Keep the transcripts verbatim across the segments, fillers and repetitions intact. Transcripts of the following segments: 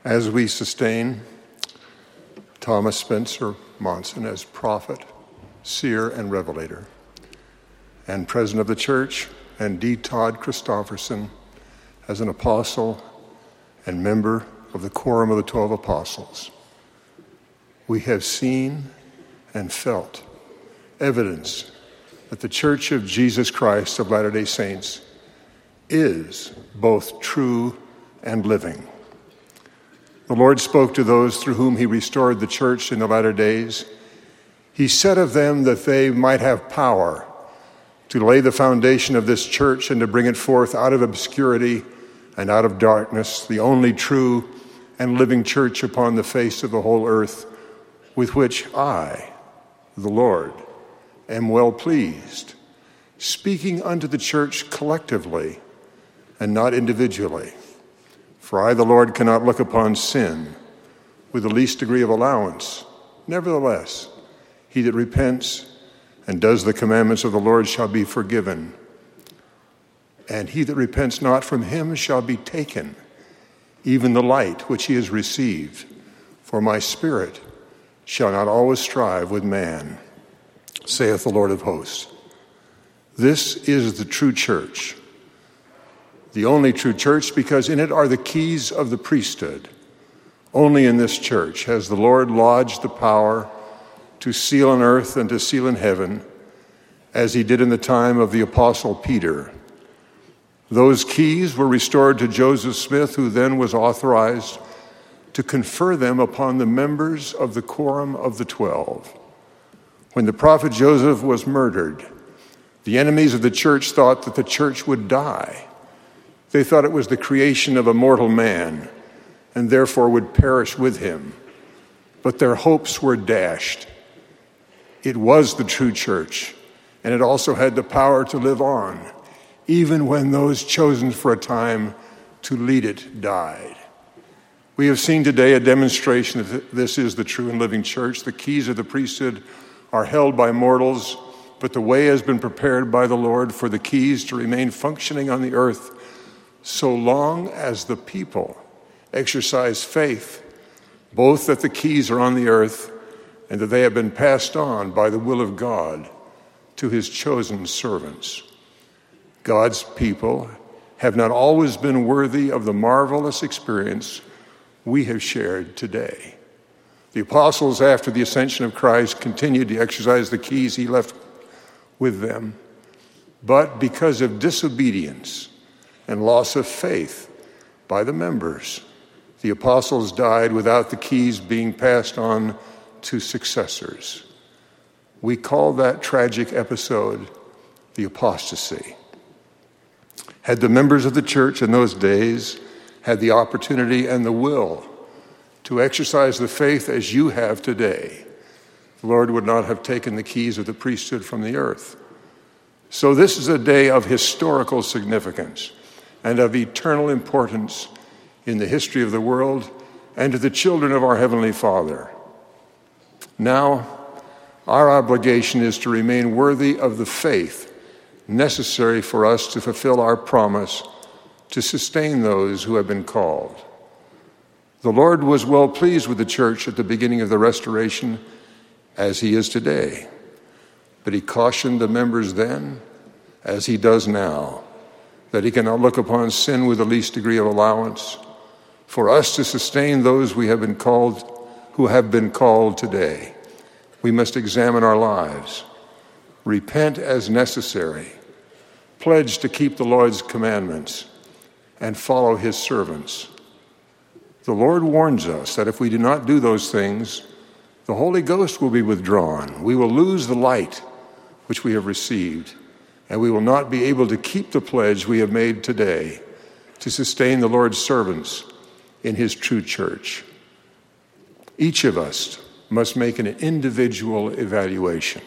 As we sustain Thomas Spencer Monson as prophet, seer, and revelator, and president of the church, and D. Todd Christofferson as an apostle and member of the Quorum of the Twelve Apostles, we have seen and felt evidence that the Church of Jesus Christ of Latter-day Saints is both true and living. The Lord spoke to those through whom he restored the church in the latter days. He said of them that they might have power to lay the foundation of this church and to bring it forth out of obscurity and out of darkness, the only true and living church upon the face of the whole earth, with which I, the Lord, am well pleased, speaking unto the church collectively and not individually. For I, the Lord, cannot look upon sin with the least degree of allowance. Nevertheless, he that repents and does the commandments of the Lord shall be forgiven. And he that repents not, from him shall be taken even the light which he has received. For my spirit shall not always strive with man, saith the Lord of hosts. This is the true church, the only true church, because in it are the keys of the priesthood. Only in this church has the Lord lodged the power to seal on earth and to seal in heaven, as he did in the time of the Apostle Peter. Those keys were restored to Joseph Smith, who then was authorized to confer them upon the members of the Quorum of the Twelve. When the prophet Joseph was murdered, the enemies of the church thought that the church would die. They thought it was the creation of a mortal man and therefore would perish with him. But their hopes were dashed. It was the true church, and it also had the power to live on, even when those chosen for a time to lead it died. We have seen today a demonstration that this is the true and living church. The keys of the priesthood are held by mortals, but the way has been prepared by the Lord for the keys to remain functioning on the earth so long as the people exercise faith, both that the keys are on the earth and that they have been passed on by the will of God to his chosen servants. God's people have not always been worthy of the marvelous experience we have shared today. The apostles, after the ascension of Christ, continued to exercise the keys he left with them, but because of disobedience and loss of faith by the members, the apostles died without the keys being passed on to successors. We call that tragic episode the apostasy. Had the members of the church in those days had the opportunity and the will to exercise the faith as you have today, the Lord would not have taken the keys of the priesthood from the earth. So this is a day of historical significance and of eternal importance in the history of the world and to the children of our Heavenly Father. Now, our obligation is to remain worthy of the faith necessary for us to fulfill our promise to sustain those who have been called. The Lord was well pleased with the church at the beginning of the restoration, as he is today. But he cautioned the members then, as he does now, that he cannot look upon sin with the least degree of allowance. For us to sustain those we have been called, who have been called today, we must examine our lives, repent as necessary, pledge to keep the Lord's commandments, and follow his servants. The Lord warns us that if we do not do those things, the Holy Ghost will be withdrawn. We will lose the light which we have received, and we will not be able to keep the pledge we have made today to sustain the Lord's servants in his true church. Each of us must make an individual evaluation.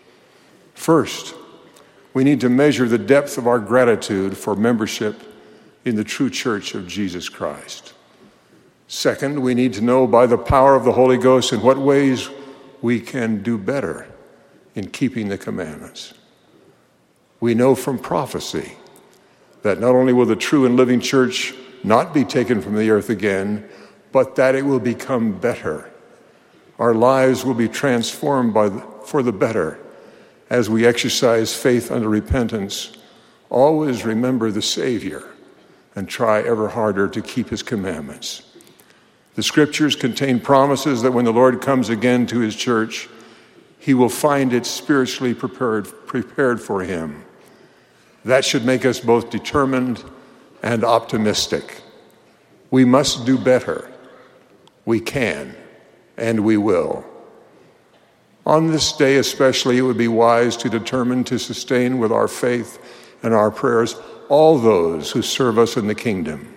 First, we need to measure the depth of our gratitude for membership in the true church of Jesus Christ. Second, we need to know by the power of the Holy Ghost in what ways we can do better in keeping the commandments. We know from prophecy that not only will the true and living church not be taken from the earth again, but that it will become better. Our lives will be transformed by the, for the better as we exercise faith unto repentance. Always remember the Savior and try ever harder to keep his commandments. The scriptures contain promises that when the Lord comes again to his church, he will find it spiritually prepared, prepared for him. That should make us both determined and optimistic. We must do better. We can, and we will. On this day especially, it would be wise to determine to sustain with our faith and our prayers all those who serve us in the kingdom.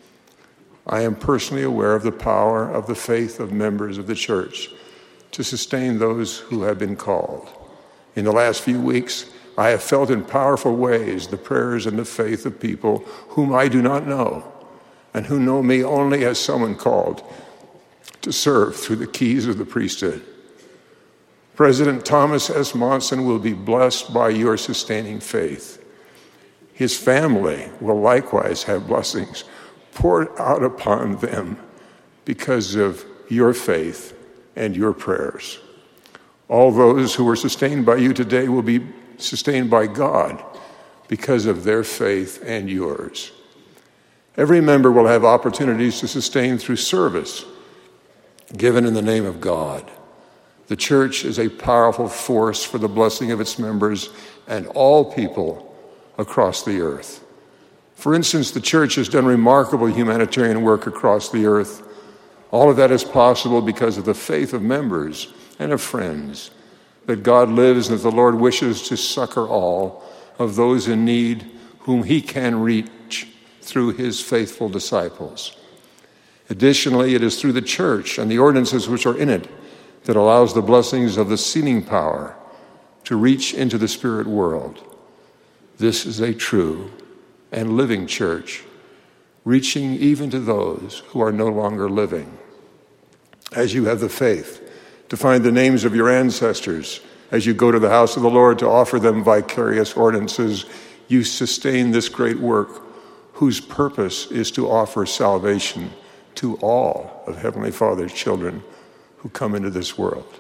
I am personally aware of the power of the faith of members of the church to sustain those who have been called. In the last few weeks, I have felt in powerful ways the prayers and the faith of people whom I do not know and who know me only as someone called to serve through the keys of the priesthood. President Thomas S. Monson will be blessed by your sustaining faith. His family will likewise have blessings poured out upon them because of your faith and your prayers. All those who are sustained by you today will be sustained by God because of their faith and yours. Every member will have opportunities to sustain through service given in the name of God. The church is a powerful force for the blessing of its members and all people across the earth. For instance, the church has done remarkable humanitarian work across the earth. All of that is possible because of the faith of members and of friends, that God lives and that the Lord wishes to succor all of those in need whom he can reach through his faithful disciples. Additionally, it is through the church and the ordinances which are in it that allows the blessings of the sealing power to reach into the spirit world. This is a true and living church, reaching even to those who are no longer living. As you have the faith to find the names of your ancestors, as you go to the house of the Lord to offer them vicarious ordinances, you sustain this great work whose purpose is to offer salvation to all of Heavenly Father's children who come into this world.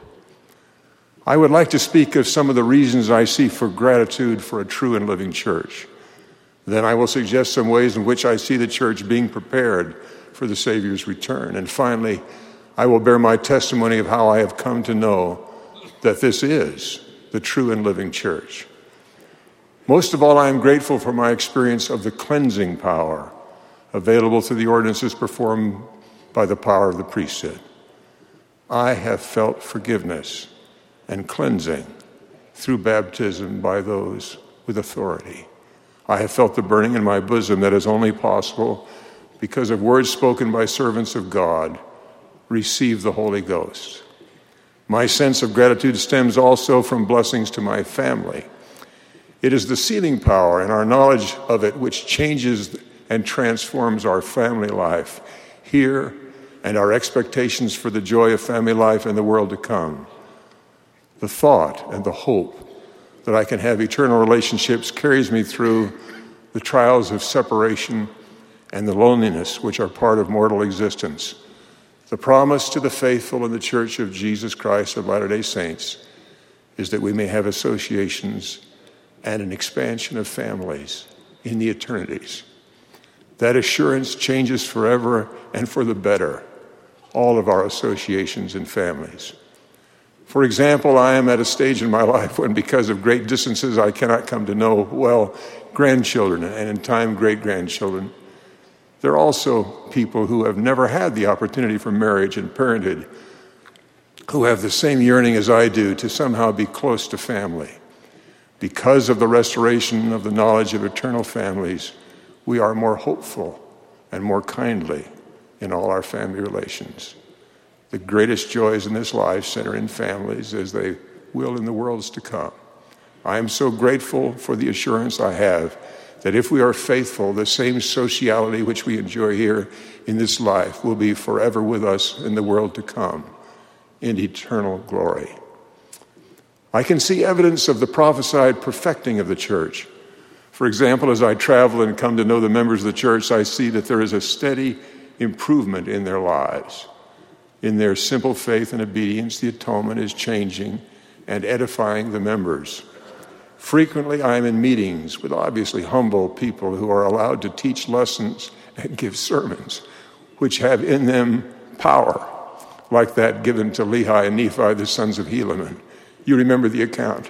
I would like to speak of some of the reasons I see for gratitude for a true and living church. Then I will suggest some ways in which I see the church being prepared for the Savior's return. And finally, I will bear my testimony of how I have come to know that this is the true and living church. Most of all, I am grateful for my experience of the cleansing power available through the ordinances performed by the power of the priesthood. I have felt forgiveness and cleansing through baptism by those with authority. I have felt the burning in my bosom that is only possible because of words spoken by servants of God. Receive the Holy Ghost. My sense of gratitude stems also from blessings to my family. It is the sealing power and our knowledge of it which changes and transforms our family life here and our expectations for the joy of family life in the world to come. The thought and the hope that I can have eternal relationships carries me through the trials of separation and the loneliness which are part of mortal existence. The promise to the faithful in the Church of Jesus Christ of Latter-day Saints is that we may have associations and an expansion of families in the eternities. That assurance changes forever and for the better all of our associations and families. For example, I am at a stage in my life when, because of great distances, I cannot come to know well grandchildren and in time great-grandchildren. There are also people who have never had the opportunity for marriage and parenthood, who have the same yearning as I do to somehow be close to family. Because of the restoration of the knowledge of eternal families, we are more hopeful and more kindly in all our family relations. The greatest joys in this life center in families, as they will in the worlds to come. I am so grateful for the assurance I have that if we are faithful, the same sociality which we enjoy here in this life will be forever with us in the world to come in eternal glory. I can see evidence of the prophesied perfecting of the church. For example, as I travel and come to know the members of the church, I see that there is a steady improvement in their lives. In their simple faith and obedience, the atonement is changing and edifying the members. Frequently, I am in meetings with obviously humble people who are allowed to teach lessons and give sermons, which have in them power, like that given to Lehi and Nephi, the sons of Helaman. You remember the account.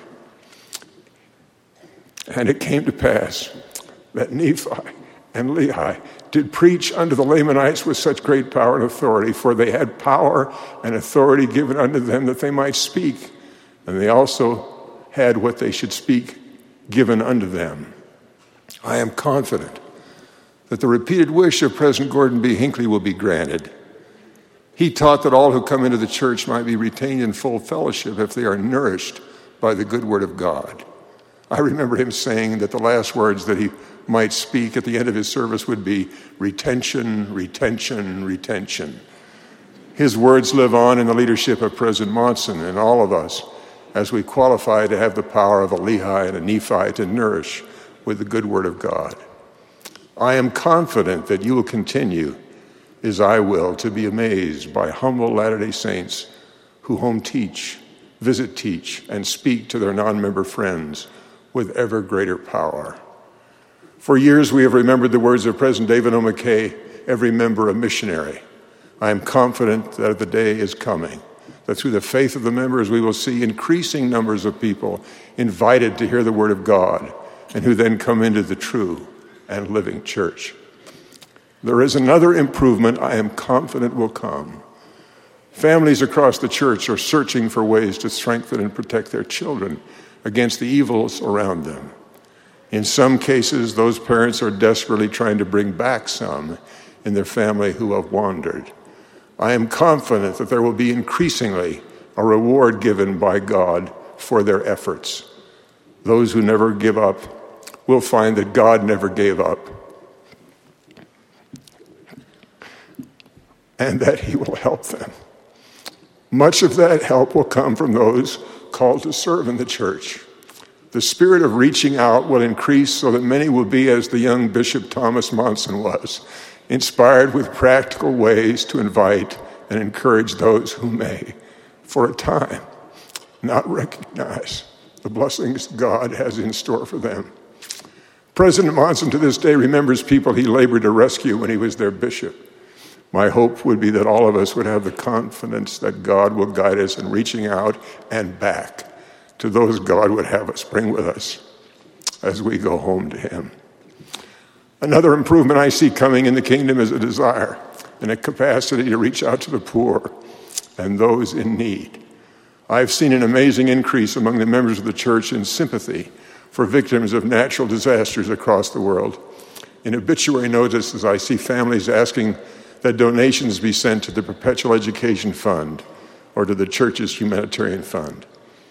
And it came to pass that Nephi and Lehi did preach unto the Lamanites with such great power and authority, for they had power and authority given unto them that they might speak. And they also had what they should speak given unto them. I am confident that the repeated wish of President Gordon B. Hinckley will be granted. He taught that all who come into the church might be retained in full fellowship if they are nourished by the good word of God. I remember him saying that the last words that he might speak at the end of his service would be retention, retention, retention. His words live on in the leadership of President Monson and all of us as we qualify to have the power of a Lehi and a Nephi to nourish with the good word of God. I am confident that you will continue, as I will, to be amazed by humble Latter-day Saints who home teach, visit teach, and speak to their non-member friends with ever greater power. For years we have remembered the words of President David O. McKay, every member a missionary. I am confident that the day is coming, that through the faith of the members we will see increasing numbers of people invited to hear the word of God and who then come into the true and living church. There is another improvement I am confident will come. Families across the church are searching for ways to strengthen and protect their children against the evils around them. In some cases, those parents are desperately trying to bring back some in their family who have wandered. I am confident that there will be increasingly a reward given by God for their efforts. Those who never give up will find that God never gave up, and that he will help them. Much of that help will come from those called to serve in the church. The spirit of reaching out will increase so that many will be as the young Bishop Thomas Monson was, inspired with practical ways to invite and encourage those who may, for a time, not recognize the blessings God has in store for them. President Monson to this day remembers people he labored to rescue when he was their bishop. My hope would be that all of us would have the confidence that God will guide us in reaching out and back to those God would have us bring with us as we go home to him. Another improvement I see coming in the kingdom is a desire and a capacity to reach out to the poor and those in need. I've seen an amazing increase among the members of the church in sympathy for victims of natural disasters across the world. In obituary notices, I see families asking that donations be sent to the Perpetual Education Fund or to the church's humanitarian fund.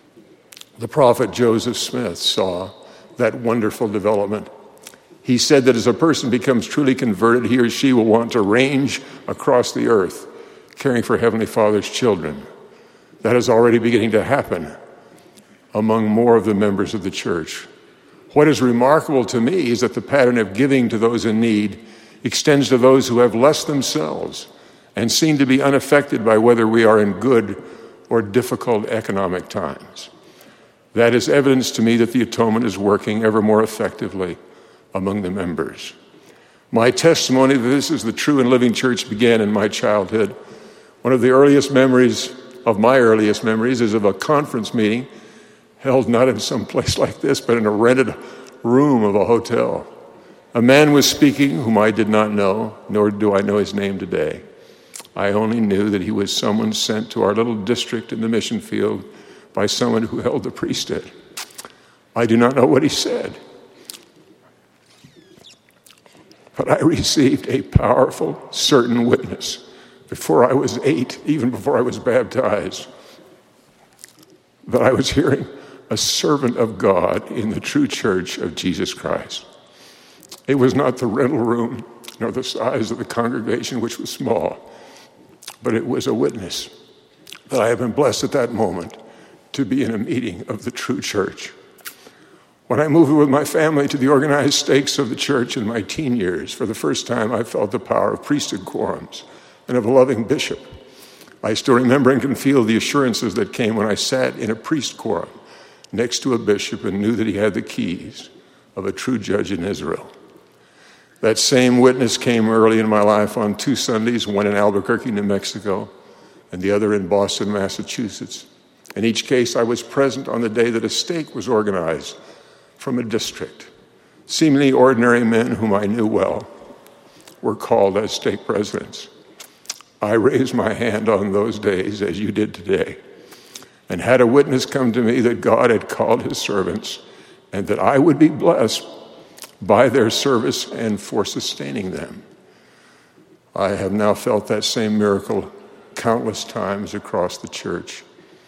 The prophet Joseph Smith saw that wonderful development. He said that as a person becomes truly converted, he or she will want to range across the earth, caring for Heavenly Father's children. That is already beginning to happen among more of the members of the church. What is remarkable to me is that the pattern of giving to those in need extends to those who have less themselves and seem to be unaffected by whether we are in good or difficult economic times. That is evidence to me that the atonement is working ever more effectively among the members. My testimony that this is the true and living church began in my childhood. One of the earliest memories of my earliest memories is of a conference meeting held not in some place like this, but in a rented room of a hotel. A man was speaking whom I did not know, nor do I know his name today. I only knew that he was someone sent to our little district in the mission field by someone who held the priesthood. I do not know what he said, but I received a powerful, certain witness before I was eight, even before I was baptized, that I was hearing a servant of God in the true church of Jesus Christ. It was not the rental room nor the size of the congregation, which was small, but it was a witness that I have been blessed at that moment to be in a meeting of the true church. When I moved with my family to the organized stakes of the church in my teen years, for the first time I felt the power of priesthood quorums and of a loving bishop. I still remember and can feel the assurances that came when I sat in a priest quorum next to a bishop and knew that he had the keys of a true judge in Israel. That same witness came early in my life on two Sundays, one in Albuquerque, New Mexico, and the other in Boston, Massachusetts. In each case, I was present on the day that a stake was organized from a district. Seemingly ordinary men whom I knew well were called as stake presidents. I raised my hand on those days, as you did today, and had a witness come to me that God had called his servants and that I would be blessed by their service and for sustaining them. I have now felt that same miracle countless times across the church.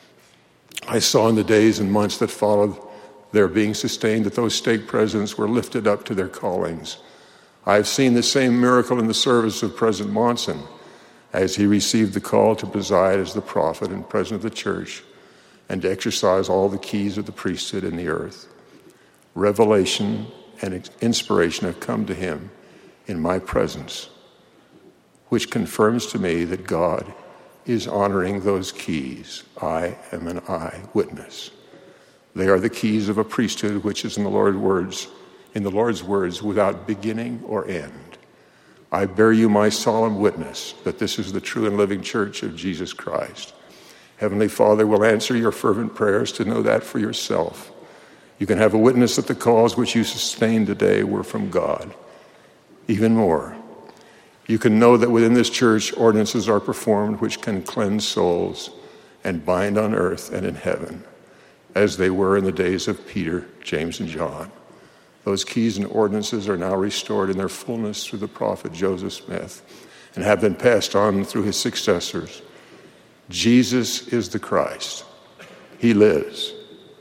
I saw in the days and months that followed their being sustained that those stake presidents were lifted up to their callings. I've seen the same miracle in the service of President Monson as he received the call to preside as the prophet and president of the church and to exercise all the keys of the priesthood in the earth. Revelation and inspiration have come to him in my presence, which confirms to me that God is honoring those keys. I am an eyewitness. They are the keys of a priesthood which is in the Lord's words, in the Lord's words, without beginning or end. I bear you my solemn witness that this is the true and living church of Jesus Christ. Heavenly Father will answer your fervent prayers to know that for yourself. You can have a witness that the calls which you sustained today were from God. Even more, you can know that within this church ordinances are performed which can cleanse souls and bind on earth and in heaven, as they were in the days of Peter, James, and John. Those keys and ordinances are now restored in their fullness through the prophet Joseph Smith and have been passed on through his successors. Jesus is the Christ. He lives.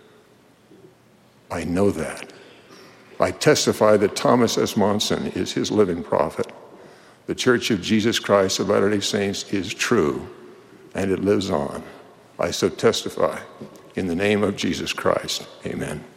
I know that. I testify that Thomas S. Monson is his living prophet. The Church of Jesus Christ of Latter-day Saints is true, and it lives on. I so testify in the name of Jesus Christ. Amen.